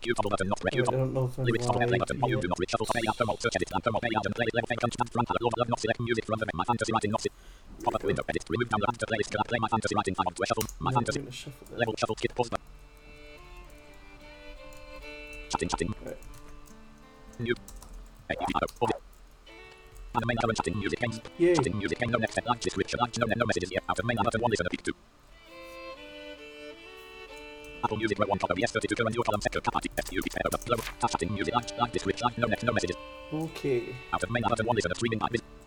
I don't know if I'm live yet. Pop-up window, edit, remove download to playlist, play my fantasy writing 5 on to shuffle, my fantasy, level shuffle, kit, pause button. Chatting. Right. New. And the main current chatting music games. Yay. Chatting music game, no next step, like description, like no messages here, out of main button, 1 listener, peak 2. Apple Music, row 1, copy, S32, current, your column, sector, capacity, FUP, error, global, chatting music, like description, like no next, no messages. Okay. Out of main button, 1 listener, streaming,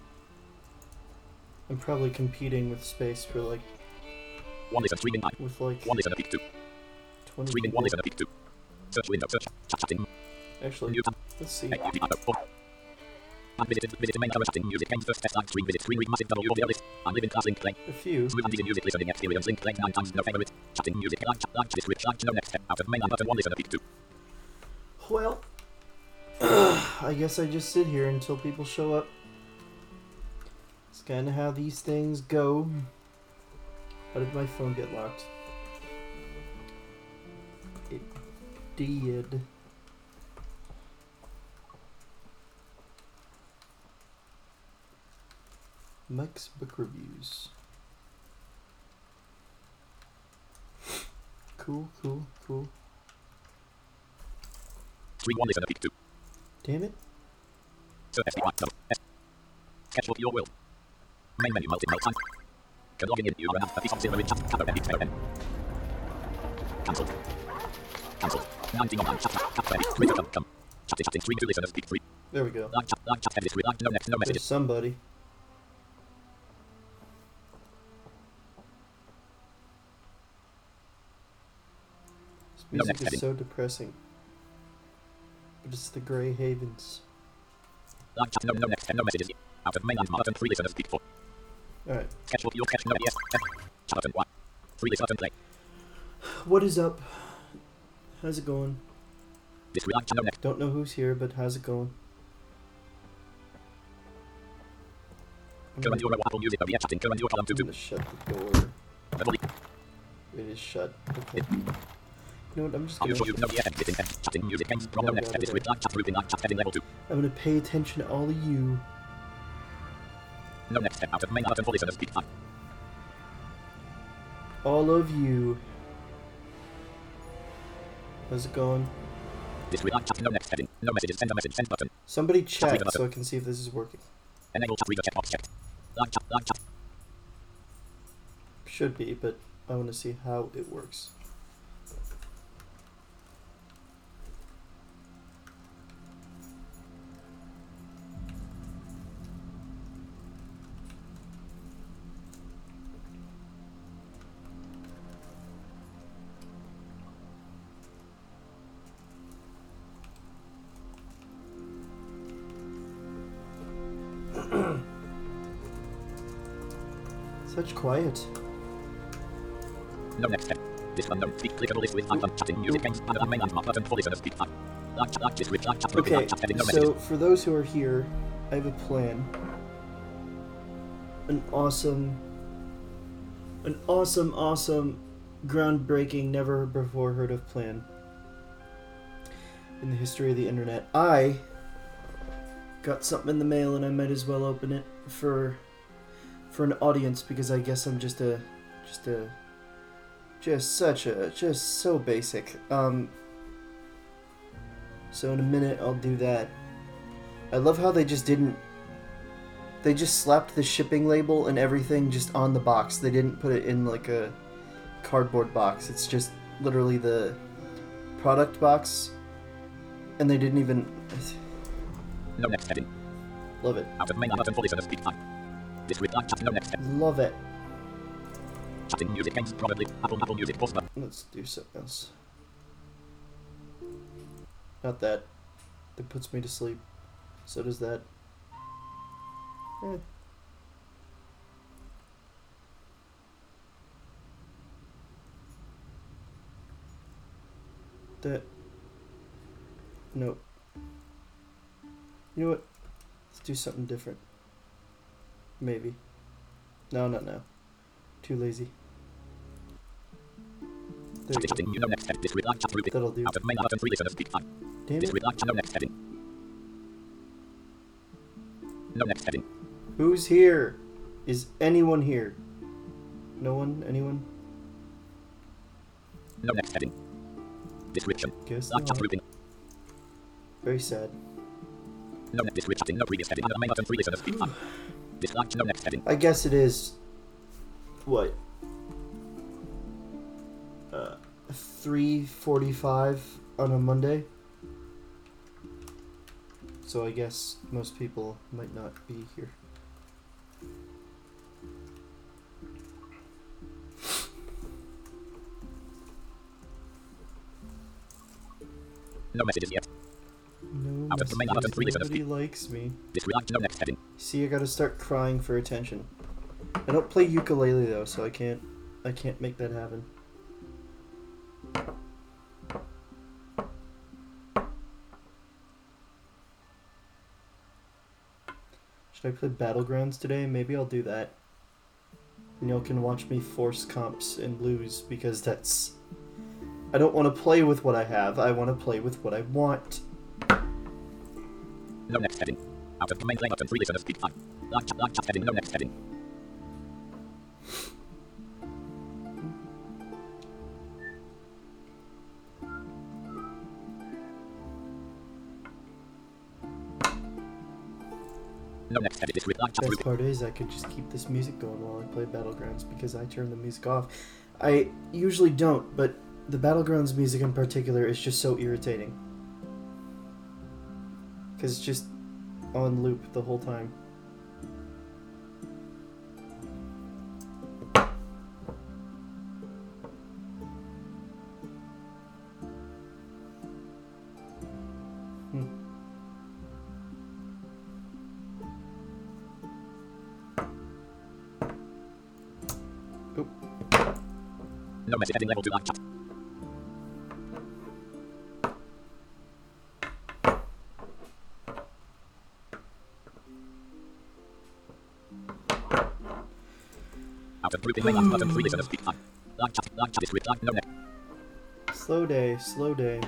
I'm probably competing with space for like 1 listener, streaming, with like 1 listener, peak 2. 20 Streaming, people. 1 listener, peak 2. Search window, search, chatting. Actually, New tab. let's see. And visited main current chatting music games first test live stream visit screen read massive double audio list and live in class link play A few. smooth and easy music listening experience link played 9 times no favorite chatting music like description like no next step out of main button 1 listener peak 2. Well, I guess I just sit here until people show up. It's kind of how these things go. How did my phone get locked? It did. Mike's Book Reviews. Cool. Stream 1 listener peak 2. Damn it. So SD double S. Sketchbook your will. Main menu multi-mode time. Can logging in you are a piece of silver in chat cover edit N. Cancelled. 19 on chat cap edit Twitter come. Chatting stream 2 listeners peak 3. There we go. Like chat edit with like no next no There's messages. somebody. This No music next is heading. so depressing. But it's the Grey Havens. Like chat no next no messages. Out of mainland marathon 3 listeners peak 4. Alright. Sketchbook your sketch no yes. Chatterton 1. 3 listeners play. What is up? How's it going? This will like no next. Don't know who's here, but how's it going? Current your Apple Music via chatting current your column I'm 2 gonna shut the door. Verbally. It is shut. Okay. You know what? I'm just Are you gonna. sure you know the editing chatting music games from no next edit with like chat grouping like chat heading level 2. I'm gonna pay attention to all of you. No next step out of main button for listeners peak 5. All of you. How's it going? This will like chat no next heading. No messages send a message send button. Somebody reader chat button. so I can see if this is working. Enable chat reader checkbox checked. Like chat. Should be, but I want to see how it works. Such quiet. No next step. This unknown speak clickable list with icon chatting music games and main landmark button for listeners speak 5. Like this with like chat grouping Okay, like chat heading no so messages. for those who are here, I have a plan. An awesome, groundbreaking, never before heard of plan in the history of the internet. I got something in the mail and I might as well open it for an audience because I guess I'm just so basic. So in a minute I'll do that. I love how they just slapped the shipping label and everything just on the box. They didn't put it in like a cardboard box. It's just literally the product box. And they didn't even... No next heading. Love it. Out of main button for listeners speak 5. This with like chat no next step. Love it. Chatting music games probably Apple Music pause button. Let's do something else. Not that. That puts me to sleep. So does that. That. Nope. You know what? Let's do something different. Maybe. No, not now. Too lazy. There you Chatting. go. You know next heading. This with live chat grouping. That'll do. Out of main alert and 3 listeners speak time. Damn This it. with live chat. No next heading. No next heading. Who's here? Is anyone here? No one? Anyone? No next heading. Description. Guess Live chat not. grouping. Very sad. No next. This with chatting. No previous heading. Out of main alert and 3 listeners speak time. This live chat. No next heading. I guess it is. What? 3:45 on a Monday. So I guess most people might not be here. No messages yet. No Out of the main alert and 3 messages. listeners Nobody speak. likes me. This with live chat. No next heading. See, I gotta start crying for attention. I don't play ukulele though, so I can't make that happen. Should I play Battlegrounds today? Maybe I'll do that. And y'all can watch me force comps and lose, because that's... I don't want to play with what I have, I want to play with what I want. No next heading. Out of the main lane button 3 listeners speak time. Live chat heading. No next heading. No next heading. This with live chat Best grouping. part is I could just keep this music going while I play Battlegrounds because I turn the music off. I usually don't, but the Battlegrounds music in particular is just so irritating. Because it's just on loop the whole time. No message heading level 2 live chat. Out of grouping main last button 3 listeners speak time. Live chat is with live no next. Slow day, slow day.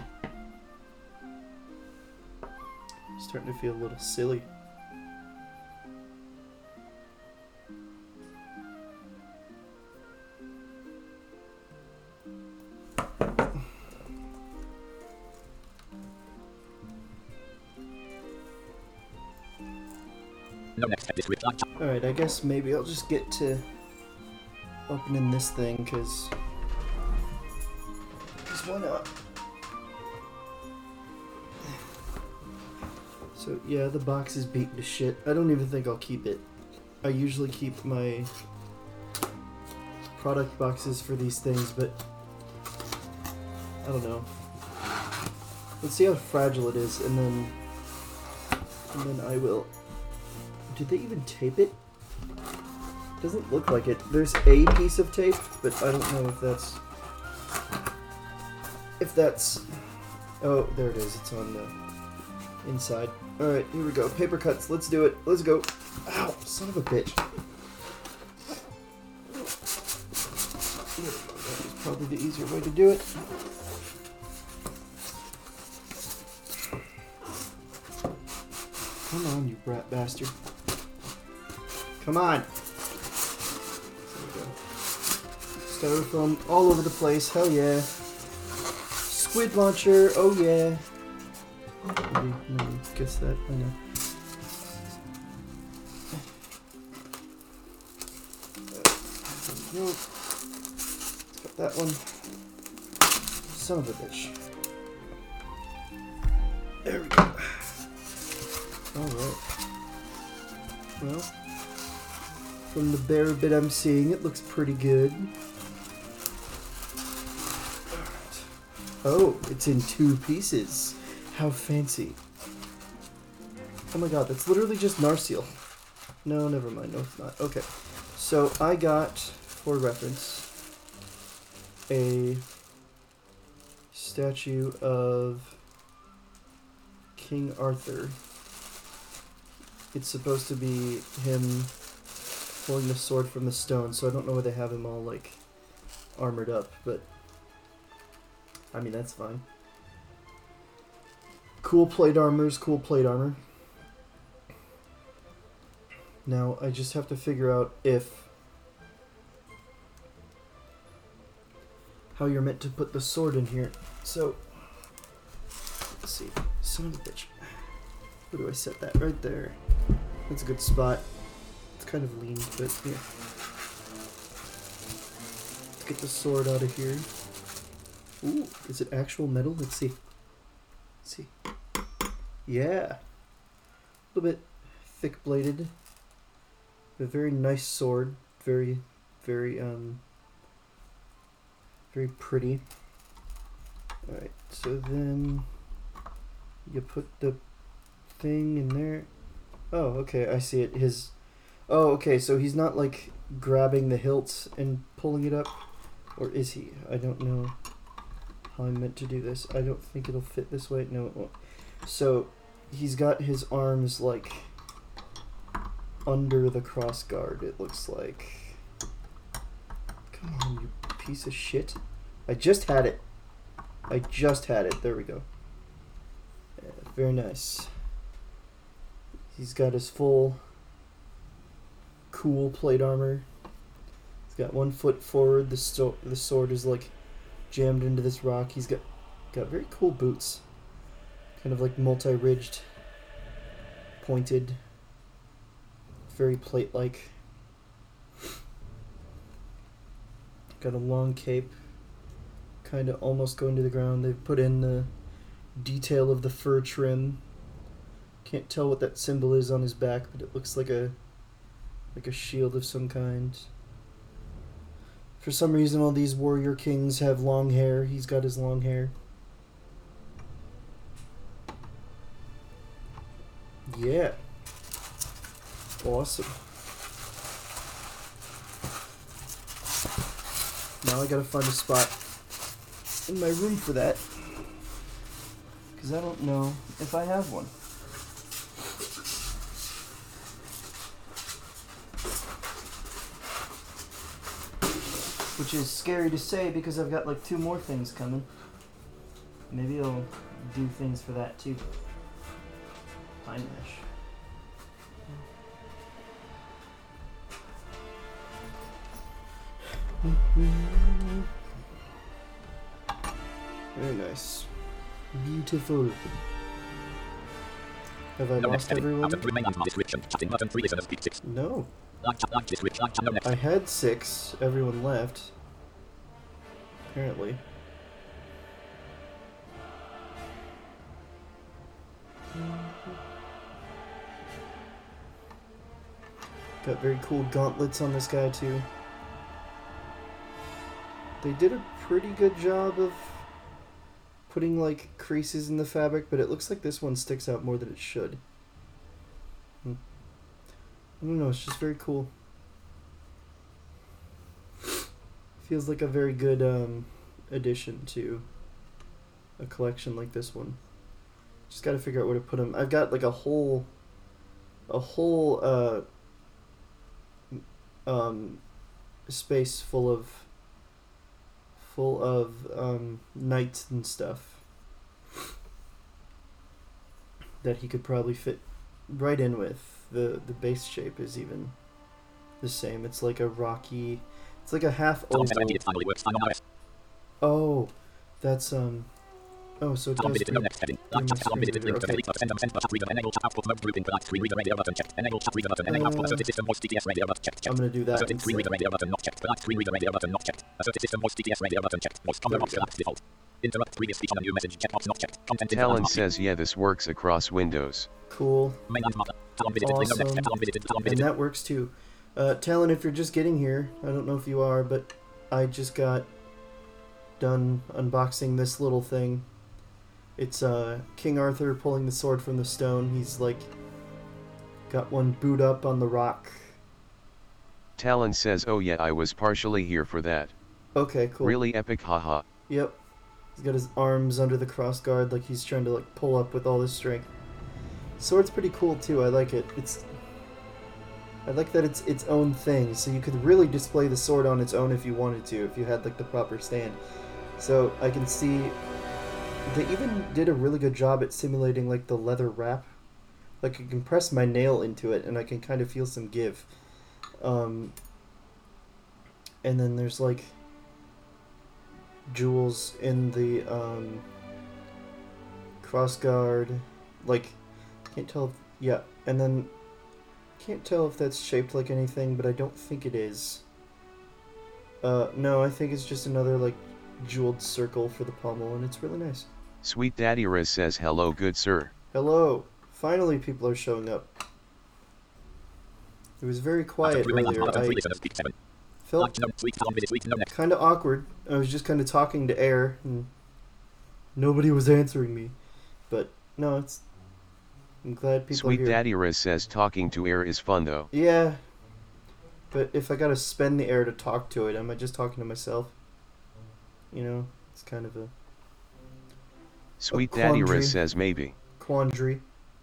Starting to feel a little silly. No next head. This with live chat. Alright, I guess maybe I'll just get to opening this thing, because why not? So yeah, the box is beaten to shit. I don't even think I'll keep it. I usually keep my product boxes for these things, but I don't know. Let's see how fragile it is, and then I will. Did they even tape it? Doesn't look like it. There's a piece of tape, but I don't know if that's... Oh, there it is. It's on the inside. Alright, here we go. Paper cuts. Let's do it. Let's go. Ow, son of a bitch. That was probably the easier way to do it. Come on, you brat bastard. Come on. There we go. Styrofoam all over the place. Hell yeah. Squid launcher. Oh yeah. Maybe guess that. I know. Nope. Got that one. Son of a bitch. There we go. Alright. Well, from the bare bit I'm seeing, it looks pretty good. Alright. Oh, it's in 2 pieces. How fancy. Oh my god, that's literally just Narsil. No, never mind. No, it's not. Okay. So, I got, for reference, a statue of King Arthur. It's supposed to be him pulling the sword from the stone, so I don't know why they have him all, like, armored up, but I mean, that's fine. Cool plate armor is cool plate armor. Now, I just have to figure out how you're meant to put the sword in here. So, let's see. Son of a bitch. Where do I set that? Right there. That's a good spot. It's kind of lean, but yeah. Let's get the sword out of here. Ooh, is it actual metal? Let's see. Let's see. Yeah. A little bit thick-bladed. A very nice sword. Very, very, very pretty. Alright, so then you put the thing in there. Oh, okay, I see it. Oh, okay, so he's not like grabbing the hilt and pulling it up. Or is he? I don't know how I'm meant to do this. I don't think it'll fit this way. No, it won't. So he's got his arms like under the cross guard, it looks like. Come on, you piece of shit. I just had it. There we go. Yeah, very nice. He's got his full cool plate armor. He's got 1 foot forward. The sword is like jammed into this rock. He's got very cool boots. Kind of like multi-ridged, pointed, very plate-like. Got a long cape, kind of almost going to the ground. They've put in the detail of the fur trim. Can't tell what that symbol is on his back, but it looks like a shield of some kind. For some reason, all these warrior kings have long hair. He's got his long hair. Yeah. Awesome. Now I gotta find a spot in my room for that, because I don't know if I have one. Which is scary to say because I've got like 2 more things coming. Maybe I'll do things for that too. Pine mesh. Very nice. Beautiful. Have I lost everyone? No. I had 6. Everyone left. Apparently. Got very cool gauntlets on this guy too. They did a pretty good job of putting like creases in the fabric, but it looks like this one sticks out more than it should. I don't know, it's just very cool. Feels like a very good addition to a collection like this one. Just gotta figure out where to put them. I've got like a whole space full of knights and stuff that he could probably fit right in with. The base shape is even the same. It's like a rocky, it's like a half oval. Oh, that's oh, so it does. Okay. I'm gonna do that. Talon says, yeah, this works across Windows. Cool. Awesome. And that works too. Talon, if you're just getting here, I don't know if you are, but I just got done unboxing this little thing. It's King Arthur pulling the sword from the stone. He's like got one boot up on the rock. Talon says, oh yeah, I was partially here for that. Okay, cool. Really epic, haha. Yep. He's got his arms under the crossguard like he's trying to like pull up with all his strength. Sword's pretty cool too. I like it. I like that it's its own thing, so you could really display the sword on its own if you wanted to, if you had like the proper stand. So I can see they even did a really good job at simulating like the leather wrap. Like I can press my nail into it and I can kind of feel some give. And then there's like jewels in the crossguard. Like, can't tell if, yeah, and then can't tell if that's shaped like anything, but I don't think it is. No, I think it's just another like jeweled circle for the pommel, and it's really nice. Sweet Daddy Riz says hello good sir. Hello. Finally people are showing up. It was very quiet earlier. I felt kind of awkward. I was just kind of talking to air, and nobody was answering me. But no, I'm glad people Sweet are here. Daddy Riz says talking to air is fun though. Yeah. But if I gotta spend the air to talk to it, am I just talking to myself? You know, it's kind of a Sweet Daddy Riz says maybe. quandary.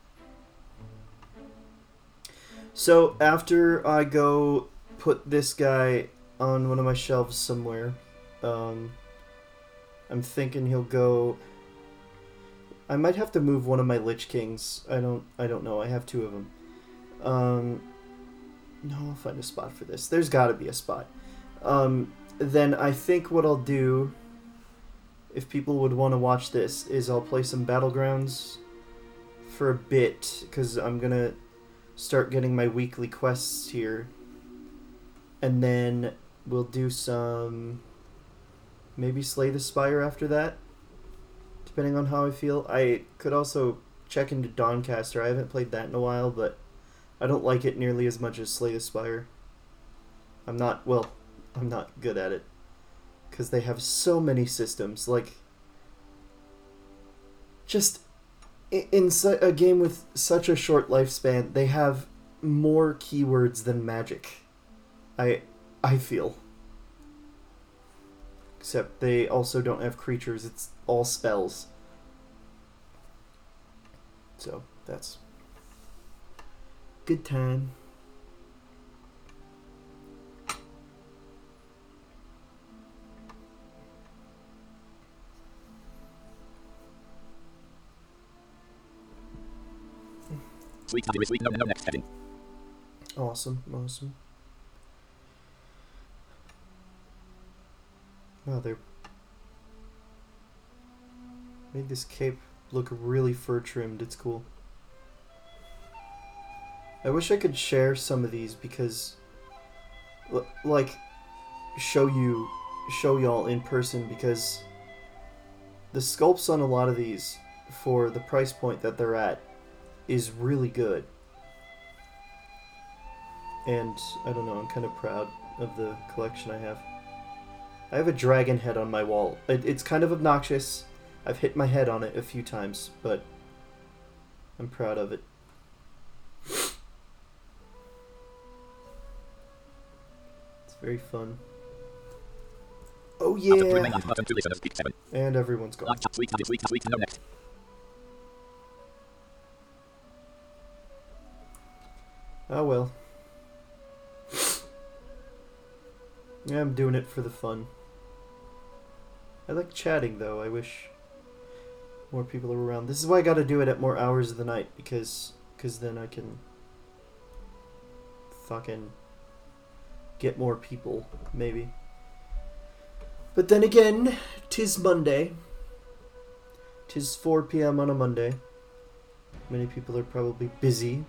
So after I go put this guy on one of my shelves somewhere, I'm thinking he'll go. I might have to move one of my Lich Kings. I don't know. I have two of them. No, I'll find a spot for this. There's got to be a spot. Then I think what I'll do, if people would want to watch this, is I'll play some Battlegrounds for a bit, because I'm going to start getting my weekly quests here. And then we'll do some... maybe Slay the Spire after that, depending on how I feel. I could also check into Dawncaster. I haven't played that in a while, but I don't like it nearly as much as Slay the Spire. I'm not good at it, because they have so many systems. Like, just in a game with such a short lifespan, they have more keywords than Magic. I feel. Except they also don't have creatures, it's all spells. So, that's good time. Sweet Daddy Riz, no next heading. Awesome. Oh, they made this cape look really fur trimmed. It's cool. I wish I could share some of these, because like show y'all in person, because the sculpts on a lot of these, for the price point that they're at, is really good. And I don't know, I'm kind of proud of the collection I have. I have a dragon head on my wall. It's kind of obnoxious. I've hit my head on it a few times, but I'm proud of it. It's very fun. Oh yeah! And everyone's gone. No next. Oh well. Yeah, I'm doing it for the fun. I like chatting, though. I wish more people are around. This is why I gotta do it at more hours of the night, because then I can fucking get more people, maybe. But then again, 'tis Monday. 'Tis 4 p.m. on a Monday. Many people are probably busy.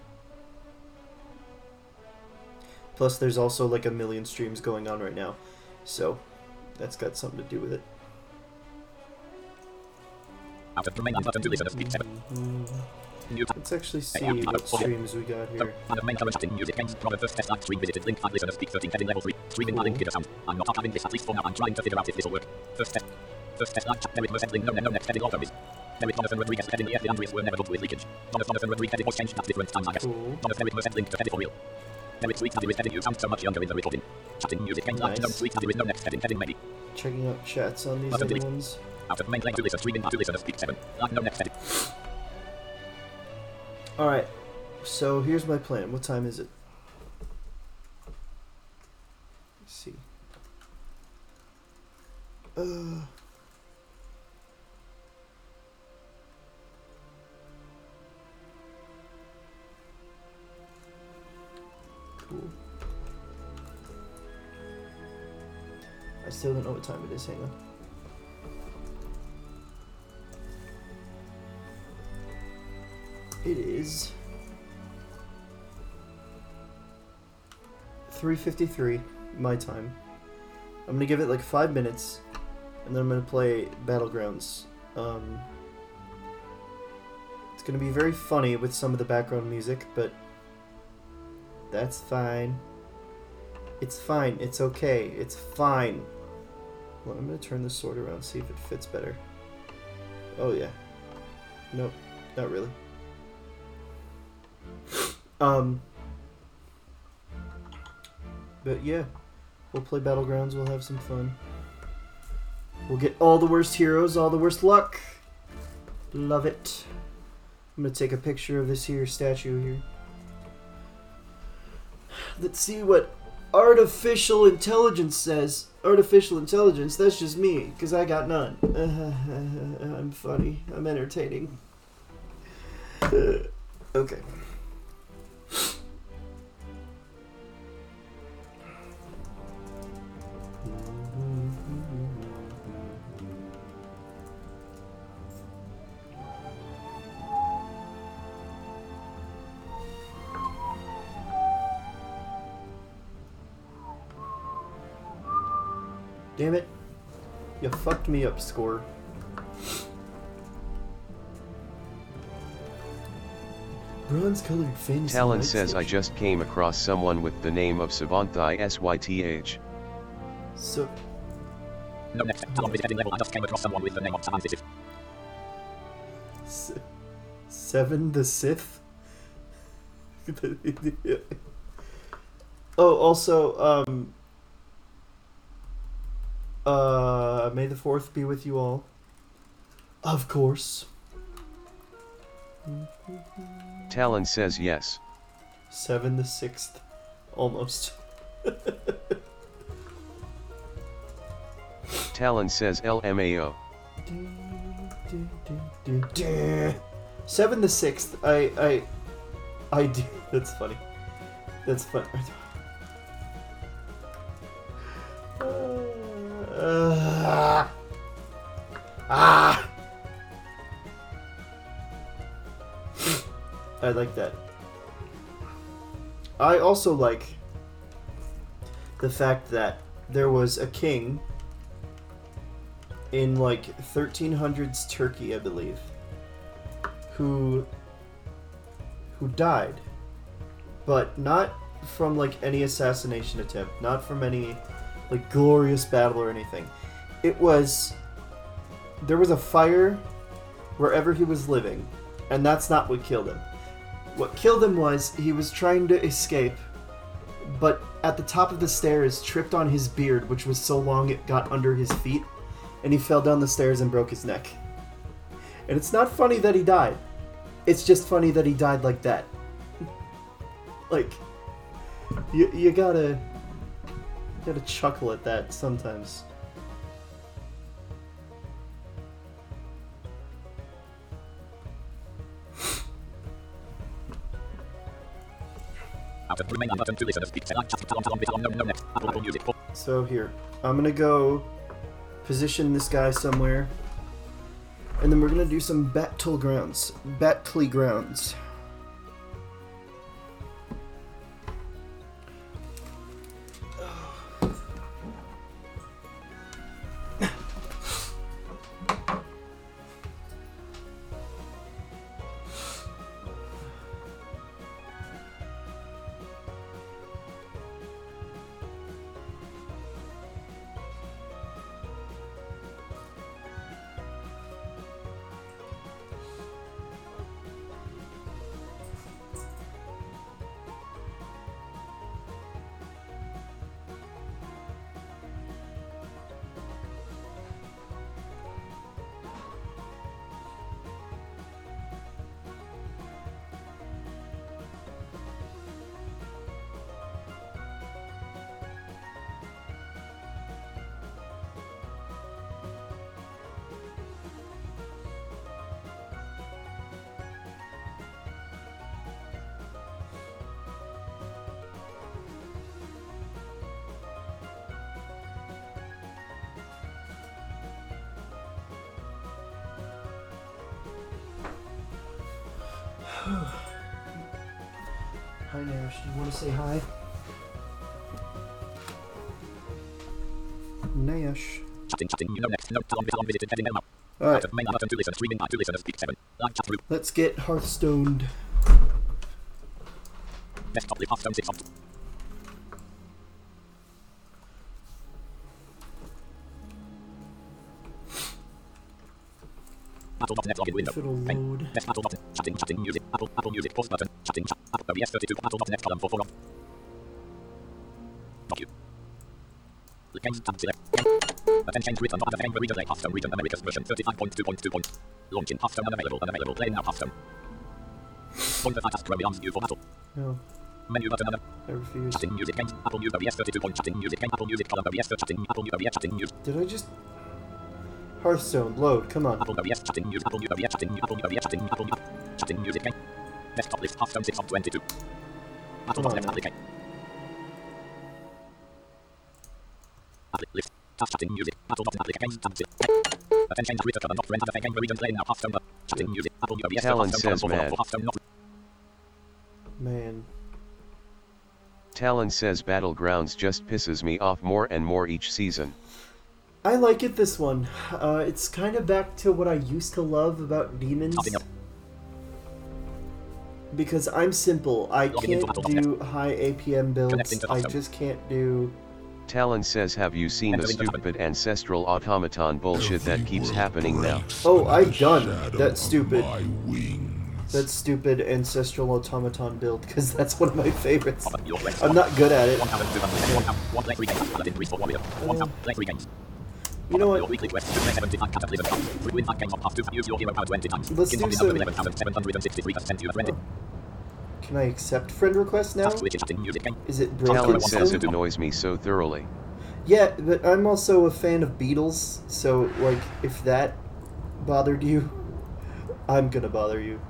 Plus, there's also like a million streams going on right now, so that's got something to do with it. Let's actually see what streams we got here. Cool. You sound so much younger in the recording. Chatting music games like Sweet Daddy Riz, no next heading maybe. Checking out chats on these other ones. Out of main lane to listen, streaming to listen to speak 7. No next heading. Alright, so here's my plan. What time is it? Let's see. cool. I still don't know what time it is. Hang on. It is 3:53 my time. I'm gonna give it like 5 minutes, and then I'm gonna play Battlegrounds. It's gonna be very funny with some of the background music, but that's fine. It's fine. It's okay. It's fine. Well, I'm gonna turn this sword around, see if it fits better. Oh yeah. Nope, not really. But yeah, we'll play Battlegrounds, we'll have some fun. We'll get all the worst heroes, all the worst luck. Love it. I'm gonna take a picture of this here statue here. Let's see what artificial intelligence says. Artificial intelligence, that's just me, because I got none. I'm funny, I'm entertaining. Okay. Damn it. You fucked me up, score. Bronze-colored fantasy. Talon says I just came across someone with the name of Savanthai Syth. So... No, next. Talon visited level. I just came across someone with the name of Savan Sith. Seven the Sith? Oh, also, may the 4th be with you all. Of course. Talon says yes. 7 the 6th. Almost. Talon says LMAO. 7 the 6th. I do. That's funny. That's fun. I like that. I also like the fact that there was a king in like 1300s Turkey, I believe, who died, but not from like any assassination attempt, not from any like glorious battle or anything. There was a fire wherever he was living, and that's not what killed him. What killed him was he was trying to escape, but at the top of the stairs tripped on his beard, which was so long it got under his feet, and he fell down the stairs and broke his neck. And it's not funny that he died. It's just funny that he died like that. Like, you gotta chuckle at that sometimes. So here, I'm gonna go position this guy somewhere, and then we're gonna do some battlegrounds. Hi Nash, do you want to say hi? Nash. Chatting, you know next. No, Talon visited heading now. Alright, Main button to listen, streaming, to listen, speak 7. Live chat group, let's get Hearthstoned. desktop, live, Hearthstone 6 on. Battle.net login window. If it'll load. Desk Battle button. Chatting, music. Apple Music, pause button. Chatting, chat. Apple OBS32, Battle.net column 4 Docu. Games tab select. Attention written on the game region play Hearthstone region Americas version 35.2.2. Launching Hearthstone unavailable. Play now Hearthstone. Point the task arms view for battle. No, Menu button I refuse. Chatting music games. Apple Music OBS32. Chatting music game. Apple Music column OBS chatting. Apple Music OBS chatting music. Did I just... Hearthstone, load, come on. Apple OBS chatting music. Apple Music OBS chatting. Apple Music OBS chatting. Apple chatting music game. Desktop list Hearthstone 6 of 22. Battle.net application. List. Task chatting music. Battle.net applications tab select. Attention written column not rent other game region play now Hearthstone. Chatting music. Apple Music OBS Talon Hearthstone says mad. Hearthstone not. Man. Talon says Battlegrounds just pisses me off more and more each season. I like it this one. It's kind of back to what I used to love about Demons. Because I'm simple. I can't do high APM builds. I just can't do... Talon says, have you seen the stupid ancestral automaton bullshit that keeps happening now? Oh, I've done that stupid ancestral automaton build, because that's one of my favorites. I'm not good at it. You know what? Let's do some... Can I accept friend requests now? Is it broken? Talon says it annoys me so thoroughly. Yeah, but I'm also a fan of Beatles, so, like, if that bothered you, I'm gonna bother you.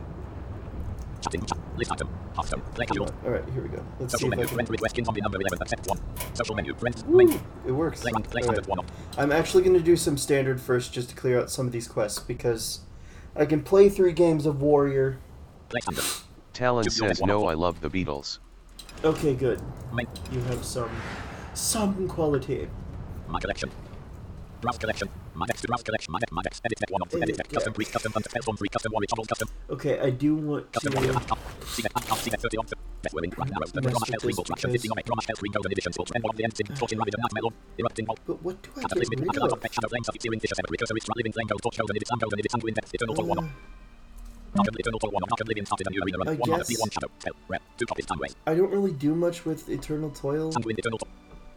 Alright, here we go. Let's see if I can... Social menu, friends, Woo, it works. Right. I'm actually gonna do some standard first, just to clear out some of these quests, because I can play 3 games of Warrior. Talon says, no, I love the Beatles. Okay, good. You have some quality. My collection. Browse collection. My next to browse collection. My next edit one of edit custom brief custom custom free custom warrior custom. Okay, I do want to see that 30 on that's willing right now. The Promise Health Regal traction 50 on Promise Health Regal edition for and one of the ends in talking rabbit and not melon. Erupting hole. But what do I get rid of? Shadow flames of searing dishes ever recursory living flame gold torch golden edit sun golden edit sun wind eternal for one. Eternal for one of Arkham Living started a new arena run. 1 1 shadow. Spell. Red. 2 copies time waste. I don't really do much with Eternal Toil. Sun wind eternal.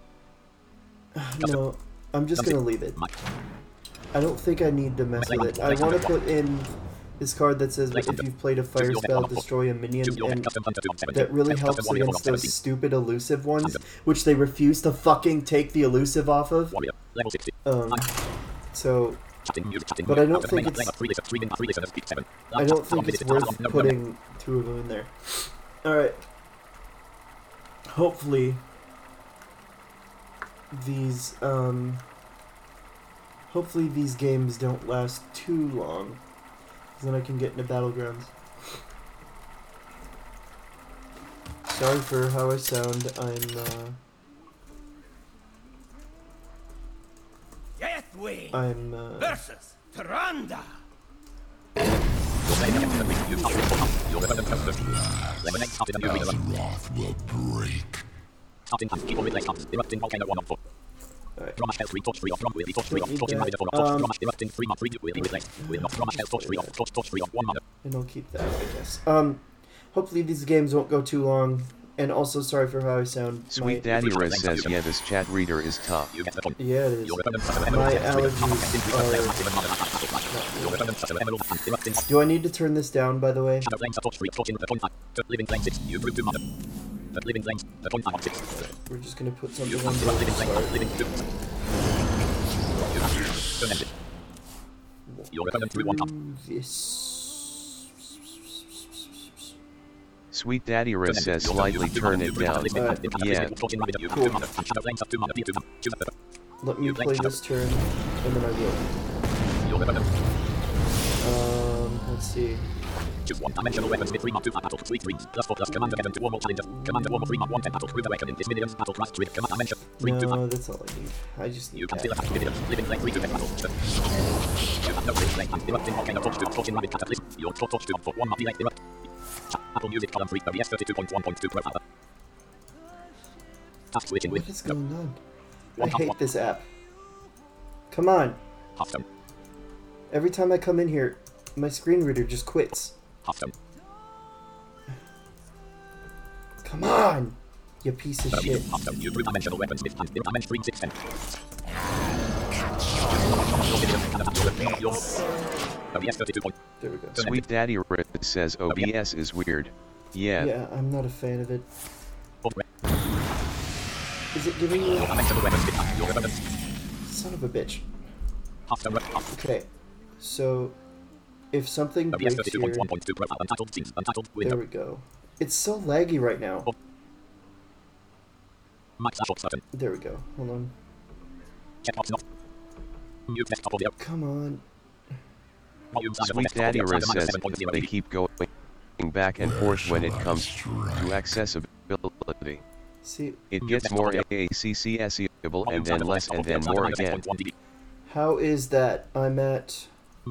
No, I'm just gonna leave it. I don't think I need to mess with it. I want to put in this card that says if you've played a fire spell, destroy a minion, and that really helps against those stupid elusive ones, which they refuse to fucking take the elusive off of. So, but I don't think it's worth putting 2 of them in there. Alright. Hopefully these games don't last too long, because then I can get into Battlegrounds. Sorry for how I sound. I'm versus Tyrande. Azeroth will break. Starting and people with legs up. Erupting volcano 1 on 4. Promise health 3 torch 3 off. Will be torch 3 off. Torching rabbit 4 off. Promise erupting 3 month 3 will be with legs. Will not promise health torch 3 off. Torch 3 off 1 mana. And I'll keep that, I guess. Hopefully these games won't go too long. And also, sorry for how I sound. Sweet Daddy Rez says, yeah, this chat reader is tough. Yeah, it is. My allergies are... Do I need to turn this down, by the way? We're just going to put something on this. Sweet Daddy Rez says slightly turn it down. Yeah. Cool. Let me play this turn, and then I will. Hold Let's see. Choose one-dimensional weapons with 3 mod 2 battle 3 3 +4 plus Commander Heaven 2 or more challenges. Commander Warmer 3 mod 1 10 battle with awakening this minions battle class with Command Dimension 3 2 No, that's all I need. I just need You can that. still attack minions living like 3 2 battle. You have no free play and erupting volcano torch to torch in rabbit cataclysm. Your torch to for 1 mod delay erupt. Apple Music column 3 OBS 32.1.2 profile. Task switching with What is going on? I hate this app. Come on. Hearthstone. Every time I come in here, my screen reader just quits. Hearthstone. Come on! You piece of shit. Hearthstone. Use 3-dimensional weapons with and dimension 3 6 10. OBS 32. There we go. Sweet Daddy Rit says OBS is weird. Yeah. Yeah, I'm not a fan of it. Is it giving you... Son of a bitch. Okay, so if something breaks here... There we go. It's so laggy right now. There we go. Hold on. Come on. Sweet Daddy Rit says they keep going back and forth when it comes to accessibility. See, it gets more accessible and then less and then more again. How is that? I'm at...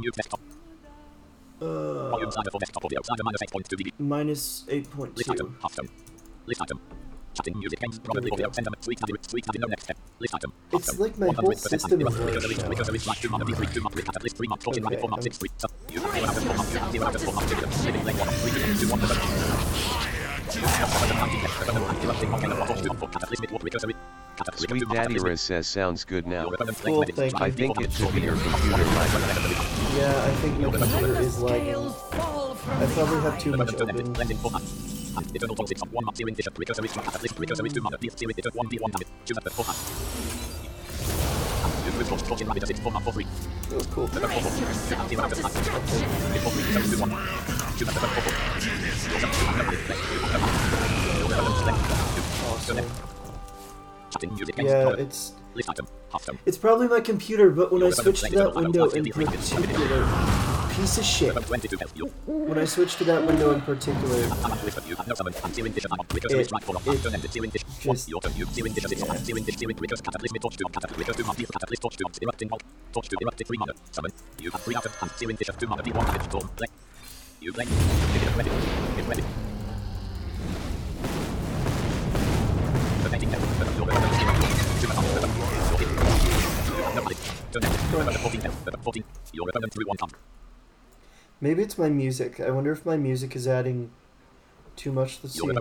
minus 8.2. It's like my whole system is Sweet Daddy Riz says sounds good now. Cool, thank you. I think it should be your computer lagging. Yeah, I think my computer is lagging. I probably have too much open. Oh, cool. Awesome. Yeah, it's probably my computer, but when I switch to that window in particular, piece of shit. When I switch to that window in particular, it just... Maybe it's my music. I wonder if my music is adding too much. Let's see. Oh my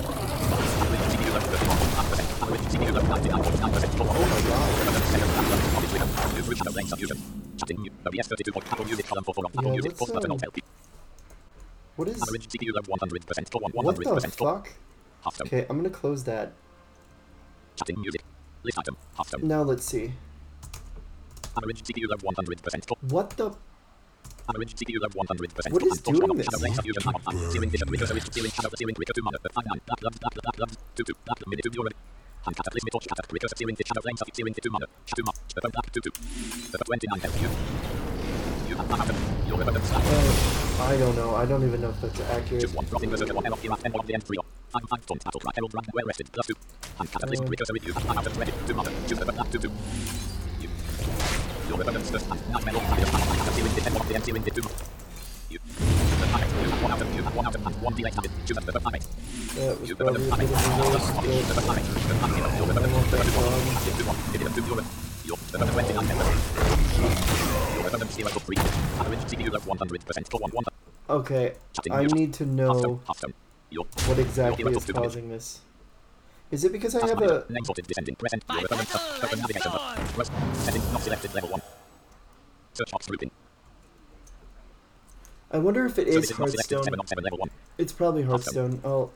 god. What is... What the fuck? Okay, I'm gonna close that. Now let's see. What the... What is doing this? I don't know. I don't even know if that's accurate. That was probably a bit of a waste, but I want that gone. Okay, I need to know what exactly is causing this. Is it because I have a... I wonder if it is Hearthstone. It's probably Hearthstone. Oh.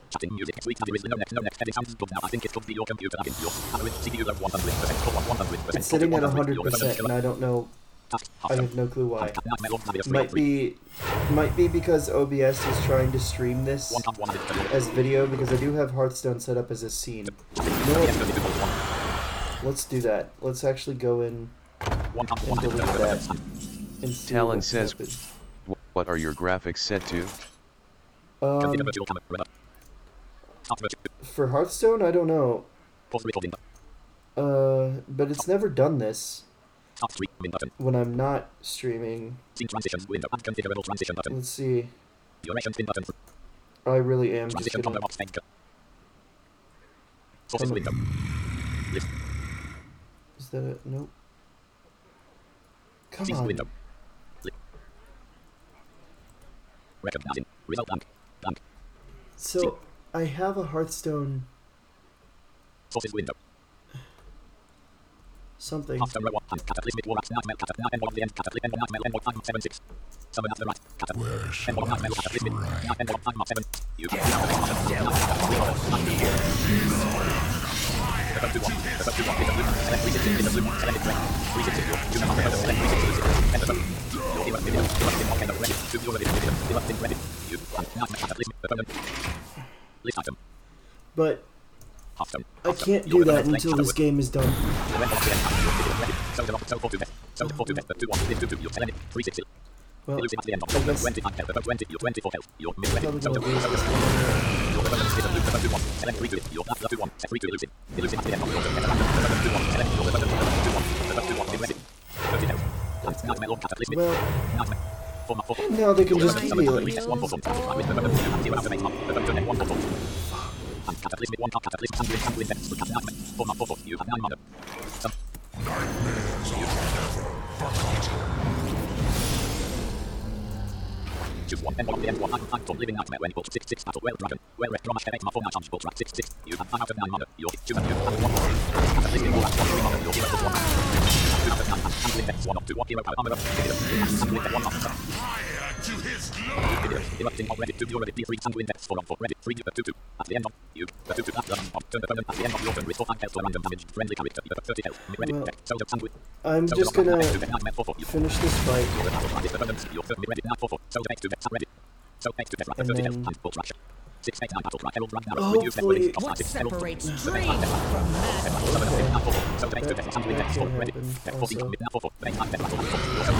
It's sitting at 100% and I don't know. I have no clue why. Might be because OBS is trying to stream this as video, because I do have Hearthstone set up as a scene. No, let's do that. Let's actually go in and delete that. And see Talon says, What are your graphics set to? Configure virtual camera. Remote. Start virtual. For Hearthstone, I don't know. Pause recording. But it's never done this Start stream button. when I'm not streaming. Scene transitions window and configurable transition button. Let's see. Duration spin button. I really am just Transition gonna... combo box anchor. Sources window. List. Is that it? Nope. Come Scenes on. window. Recognizing. Result blank. Blank. So, I have a Hearthstone Sources window. something. After row 1 and cataclysmic war at nightmare cat 9 1 the end cataclysmic nightmare end 576. Summon after right. Cat. End nightmare cataclysmic. End 5 7. You. List item. But Hearthstone. I can't do that until this game is done. Well, I guess well, now they can just heal it. Cataclysmic 1 cataclysmic sanguine infects cat nightmare. Form you have 9 mana. Choose one. End 1 the end 1 I'm living nightmare when bolt 6 6 battle well dragon. Well red drama shell 4 night bolt 6 6. You have 5 out of 9 mana. Your choose and you have 1. Cataclysmic war at 1 3 mana. Your hero plus 1. 2 out of 9 sanguine infects 1 of 2 hero power armor up. Sanguine infect 1 master. Erupting of ready to be already 3 sanguine infects 4 on 4 ready 3 2 2. At the end of you the 2 2 at turn the opponent at the end of your turn restore 5 health to a random damage friendly character 30 health ready Well, effect soldier sanguine. I'm just gonna finish this fight. Your third ready 9 4 4 soldier X to vet ready. So X to vet 30 health and bolt rush. 6 8 9 battle cry herald Ragnarok reduce vet Hopefully, of What artist separates herald. dream from madness? So X to vet sanguine infects 4 ready. Vet 14 mid 4 4 vet 9 vet battle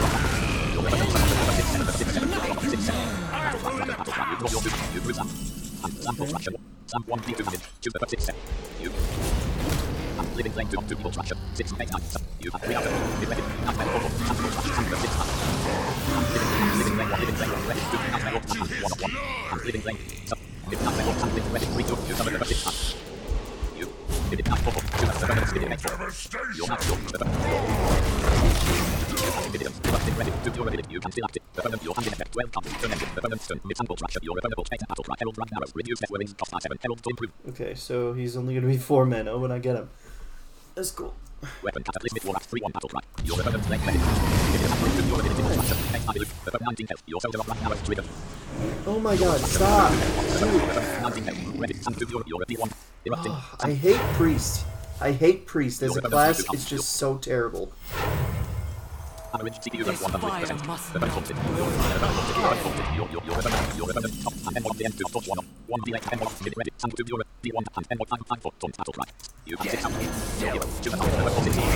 you group sample fraction. Samp 1 D2 minute. Choose the first 6 seconds. You. And living flame 2 on 2 people fraction. 6 8 9. You have 3 out of 2. Ready. Now 4 4. Sample fraction. Sample 6 9. Living flame 1. Living flame 1. Ready. 2. Now 1 of 1. And living flame. Mid now 1. And living ready. 3 2. You summon the first 6 9. You. Did it now 4 4. 2 now 7 minutes. Did it make 4. You're now ready to already you can still active. The opponent your hand in effect 12 counts. Turn ended. The opponent's turn. Mid sample fraction. Your opponent will take battle cry. Herald Ragnarok. Reduce death wearings. Cost 7. Herald to improve. Okay, so he's only gonna be 4 mana when I get him. That's cool. Weapon cataclysmic war at 3-1 battle cry. Your opponent's leg ready. Your ability to fraction. Next time loop. The 19 health. Your soldier of Ragnarok trigger. Oh my god, stop! 19 health. Ready. And to your P1. Erupting. I hate Priest. I hate Priest as a class. It's just so terrible. Average CPU This 100%. fire must The not benefit. Your weapon top and M1 the end to touch 1 1 delay M1 mid ready and to your D1 and M1 time for don't battle cry. You can 6 out. Your choose an order for 60.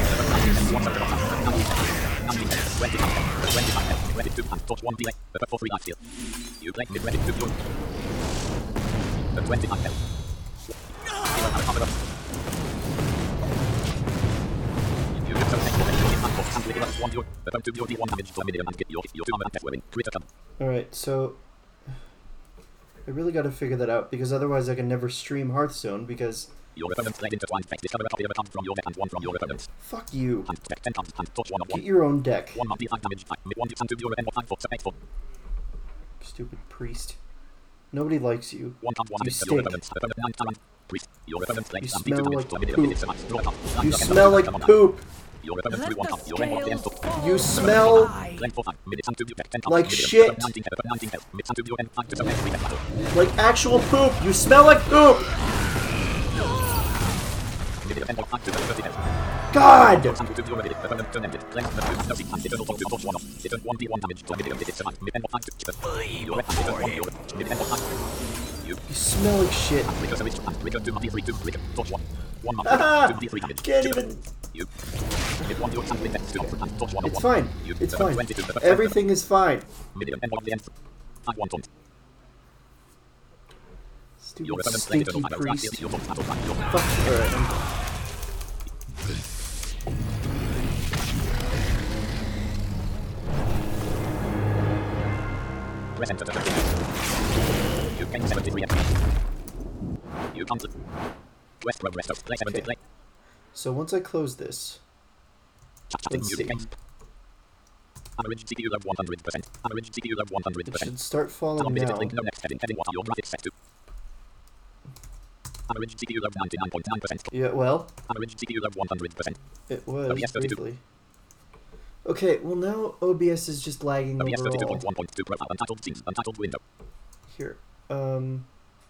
20 ready to and touch 1 delay the for 3 life steal. You play mid ready to your the 29 health. Alright, so I really gotta figure that out because otherwise I can never stream Hearthstone because your opponent's played intertwined effect. Discover a copy of a card from your deck and one from your opponent's. fuck you. And deck 10 cards and touch 1 on 1. Get your own deck. 1 month 5 damage. Mid 1 and 2 your end 1 for 4. Stupid Priest. Nobody likes you. 1 and 1 You your stink. opponent's. Opponent 9 talent. Priest. Your opponent's played You some smell damage like to a mid poop. Draw a card. You smell like poop. Your opponent's 3 1 Let the your end 1 the end scales to fall You from smell the eye. Claim 4 5. Mid and 2 deck 10 cards. like Mid shit. 19 health. Mid and 2 your end 5 to 7 3 battle. Like actual poop. You smell like poop. Mid and 5 to 30 health. God. And to your opponent turn ended. Claim the 2 no 6 and eternal to touch 1 off. Return 1 D1 damage to a mid and it survive. Mid and 5 to chip. Your weapon return 1 your mid and 5. You smell like shit. Trigger service and trigger 2 D3 2 trigger touch 1 1 month Haha. 2 D3 damage. Can't even You. If one your handling next to and touch one on It's one. fine. You. It's fine. 22 to the Everything is fine. Medium and one of the end. I want on. Stupid Your opponent's stinky later to priest. your battle back. Your Fuck. Alright, I'm done. press enter to continue. You gain 73 XP. You complete. Quest progress of play 70 play. So once I close this, let's see. Average CPU level 100%. Average CPU level It 100%. should start falling Unlimited now. link, no next heading. Heading what are your graphics set to? Average CPU level 99.9%. Yeah, well, Average CPU level 100%. it was OBS 32. briefly. Okay, well now OBS is just lagging OBS overall. 32.1.2 profile. Untitled scenes. Untitled window. Here, OBS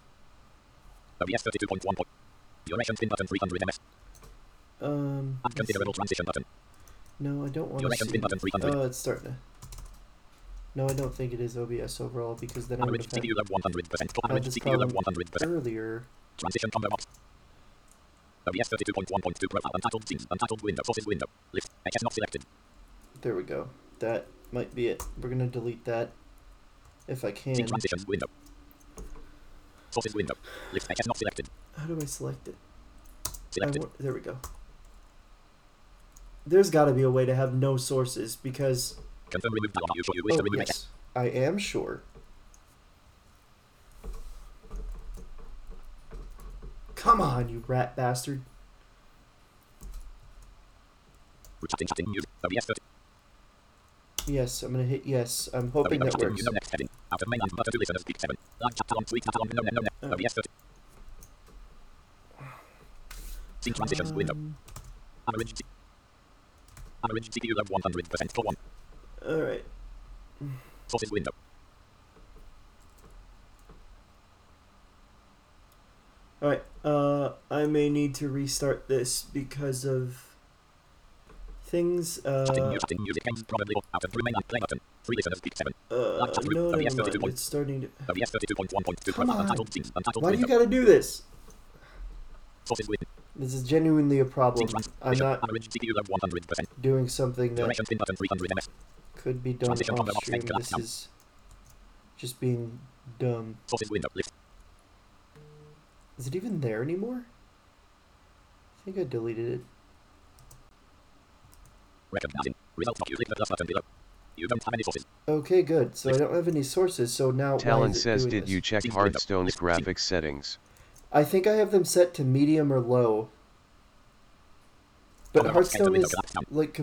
32.1. Duration spin button 300 ms. let's see. Unconfigurable transition button. No, I don't want to Duration see. spin button 300. Oh, it's starting to. No, I don't think it is OBS overall because then I would Average have had CPU level 100%. had Average this CPU level problem 100%. earlier. Transition combo box. OBS 32.1.2 profile. Untitled scenes. Untitled window. Sources window. List. HS not selected. There we go. That might be it. We're gonna delete that if I can. Scene transitions window. Sources window. List. HS not selected. How do I select it? Selected. There we go. There's got to be a way to have no sources because. Confirm remove dialog. You sure you wish to remove HS? Yes, I am sure. Come on, you rat bastard. Chatting music. OBS 30. Yes, I'm gonna hit yes. I'm hoping that works. You know next heading. Out of mainland button to listeners speak 7. Live chat talon tweet talon no. OBS 30. Scene transitions window. Average CPU level 100% for 1. Alright. Sources window. Alright, I may need to restart this because of things, Chatting music games probably out of mainland play button. 3 listeners speak 7. no, never mind. It's starting to. OBS 32.1.2 Come on. untitled scenes. Untitled Why do you window. gotta do this? Sources window. This is genuinely a problem. I'm not Average CPU level 100%. doing something that Duration spin button 300 ms. could be done Transition combo off box stream. take collapse This now. is just being dumb. Sources window. List. Is it even there anymore? I think I deleted it. Recognizing. Results not you. Click the plus button below. You don't have any sources. Okay, good. So I don't have any sources, so now why Talon is it says, doing did this? you check Hearthstone's graphics settings? I think I have them set to medium or low. But Combo box, Hearthstone window is collapse down. like